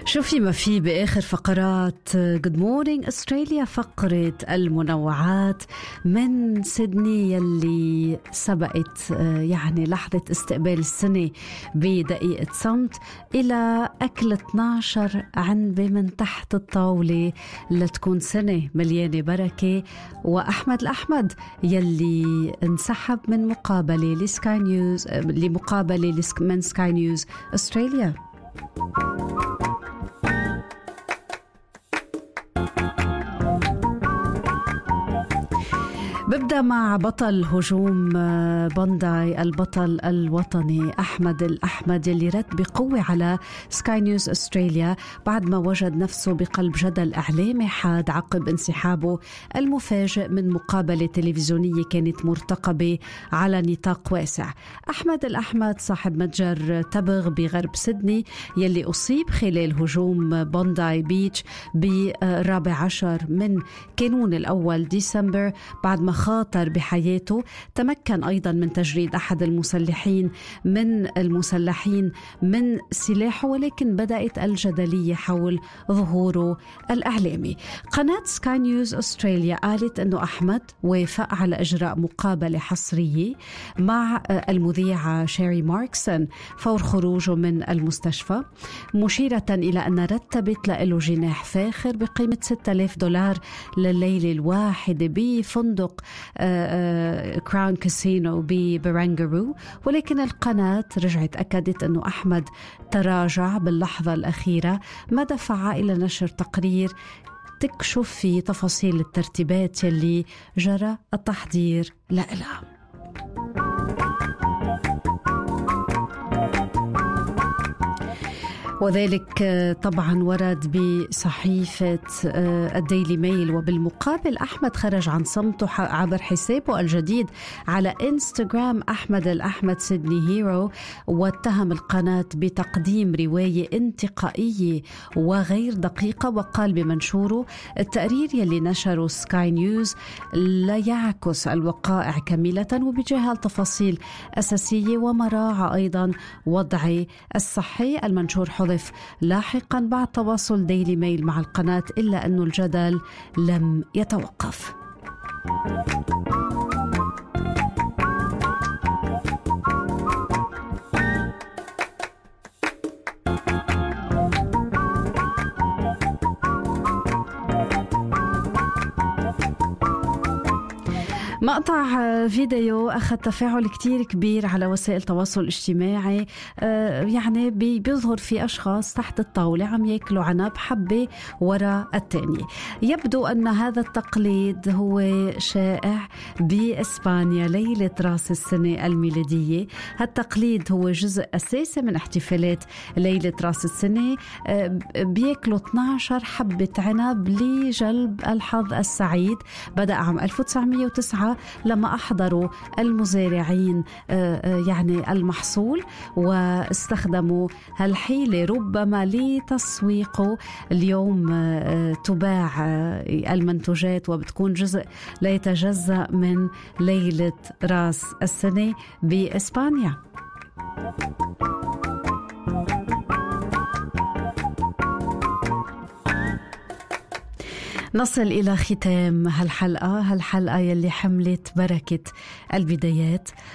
شوفي ما في بآخر فقرات Good Morning Australia فقرة المنوعات من سيدني يلي سبقت يعني لحظة استقبال السنة بدقيقة صمت إلى أكل 12 عنبة من تحت الطاولة لتكون سنة مليانة بركة. وأحمد الأحمد يلي انسحب من مقابلة لسكاي نيوز لمقابلة من سكاي نيوز أستراليا. ببدأ مع بطل هجوم بونداي البطل الوطني أحمد الأحمد اللي رد بقوة على سكاي نيوز أستراليا بعد ما وجد نفسه بقلب جدل إعلامي حاد عقب انسحابه المفاجئ من مقابلة تلفزيونية كانت مرتقبة على نطاق واسع. أحمد الأحمد صاحب متجر تبغ بغرب سيدني يلي أصيب خلال هجوم بونداي بيتش بالرابع عشر من كانون الأول ديسمبر بعد ما خاطر بحياته. تمكن أيضا من تجريد أحد المسلحين من سلاحه، ولكن بدأت الجدلية حول ظهوره الإعلامي. قناة سكاي نيوز أستراليا قالت أنه أحمد وافق على إجراء مقابلة حصرية مع المذيعة شيري ماركسون فور خروجه من المستشفى، مشيرة إلى أن رتبت له جناح فاخر بقيمة $6,000 لليلة الواحدة بفندق كراون كاسينو ببرانغارو. ولكن القناة رجعت أكدت أنه أحمد تراجع باللحظة الأخيرة، ما دفع إلى نشر تقرير تكشف في تفاصيل الترتيبات يلي جرى التحضير لها. وذلك طبعا ورد بصحيفة الديلي ميل. وبالمقابل أحمد خرج عن صمته عبر حسابه الجديد على إنستغرام أحمد الأحمد سيدني هيرو، واتهم القناة بتقديم رواية انتقائية وغير دقيقة، وقال بمنشوره التقرير يلي نشره سكاي نيوز لا يعكس الوقائع كاملة وبجهل تفاصيل أساسية ومراعى أيضا وضعي الصحي. المنشور حضر لاحقا بعد تواصل ديلي ميل مع القناة، إلا أن الجدل لم يتوقف. مقطع فيديو أخذ تفاعل كتير كبير على وسائل التواصل الاجتماعي، يعني بيظهر في أشخاص تحت الطاولة عم يأكلوا عنب حبة وراء التانية. يبدو أن هذا التقليد هو شائع بإسبانيا ليلة رأس السنة الميلادية. هالتقليد هو جزء أساسي من احتفالات ليلة رأس السنة. بيأكلوا 12 حبة عنب لجلب الحظ السعيد. بدأ عام 1909 لما أحضروا المزارعين يعني المحصول واستخدموا هالحيلة ربما لتسويقه. اليوم تباع المنتوجات وبتكون جزء لا يتجزأ من ليلة رأس السنة بإسبانيا. نصل إلى ختام هالحلقة يلي حملت بركة البدايات.